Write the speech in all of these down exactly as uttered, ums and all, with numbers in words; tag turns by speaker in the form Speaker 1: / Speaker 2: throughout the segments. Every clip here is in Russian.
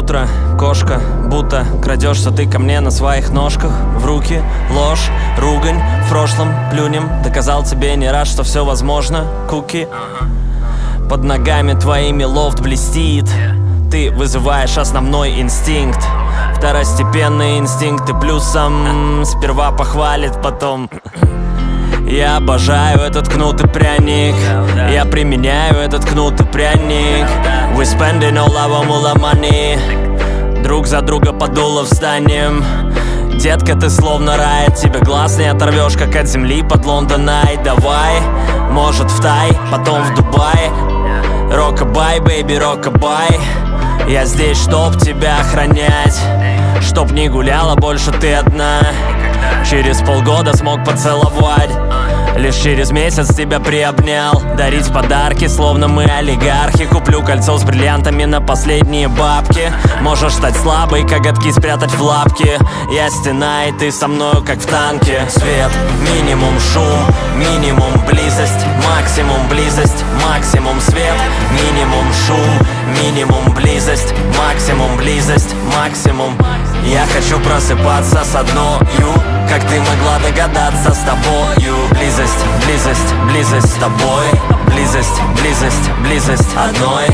Speaker 1: утро, кошка, будто крадешься ты ко мне на своих ножках. В руки ложь, ругань, в прошлом плюнем. Доказал тебе не раз, что все возможно. Куки. Под ногами твоими лофт блестит. Ты вызываешь основной инстинкт. Второстепенные инстинкты плюсом. Сперва похвалит, потом... Я обожаю этот кнут и пряник. Я применяю этот кнут и пряник. We spending all our mula money. Друг за друга подуло встанем. Детка, ты словно рай. От тебя глаз не оторвешь, как от земли под Лондоной. Давай, может в Тай, потом в Дубай. Рокабай, бэйби, рокабай. Я здесь, чтоб тебя охранять. Чтоб не гуляла больше ты одна. Через полгода смог поцеловать. Лишь через месяц тебя приобнял. Дарить подарки, словно мы олигархи. Куплю кольцо с бриллиантами на последние бабки. Можешь стать слабой, коготки спрятать в лапки. Я стена, и ты со мною, как в танке. Свет, минимум шум, минимум близость. Максимум близость, максимум свет. Минимум шум, минимум близость. Максимум близость, максимум. Я хочу просыпаться с одною, как ты могла догадаться, с тобою. Близость, близость, близость с тобой. Близость, близость, близость одной.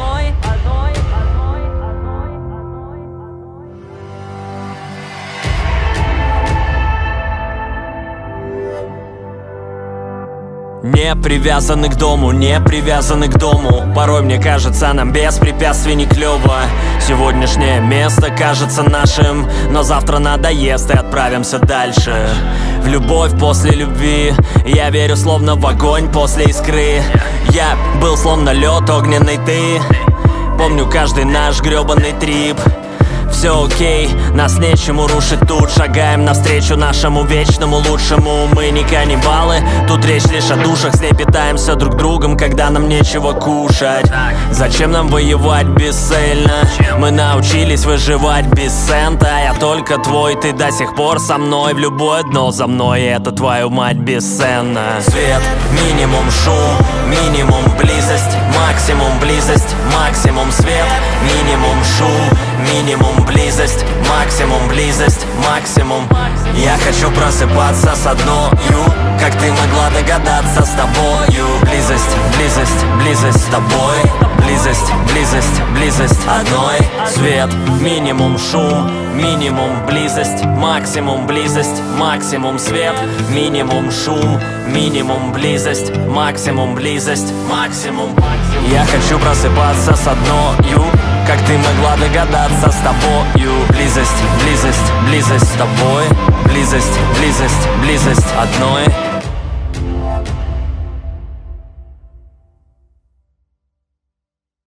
Speaker 1: Не привязаны к дому, не привязаны к дому. Порой мне кажется, нам без препятствий не клёво. Сегодняшнее место кажется нашим, но завтра надоест и отправимся дальше. В любовь после любви я верю словно в огонь после искры. Я был словно лед огненный ты. Помню каждый наш гребаный трип. Все окей, нас нечему рушить тут. Шагаем навстречу нашему вечному лучшему. Мы не каннибалы, тут речь лишь о душах. С ней питаемся друг другом, когда нам нечего кушать. Зачем нам воевать бесцельно? Мы научились выживать без цента. Я только твой, ты до сих пор со мной. В любое дно за мной, и это твою мать бесценно. Свет, минимум шум, минимум близость. Максимум близость, максимум свет. Минимум шум, минимум близость, максимум близость, максимум. Я хочу просыпаться с одною, как ты могла догадаться, с тобою. Близость, близость, близость с тобой. Близость, близость, близость одной. Свет, минимум шум, минимум близость, максимум близость, максимум свет. Минимум шум, минимум близость, максимум близость, максимум. Я хочу просыпаться с одною, как ты могла догадаться, с тобою. Близость, близость, близость с тобой. Близость, близость, близость одной.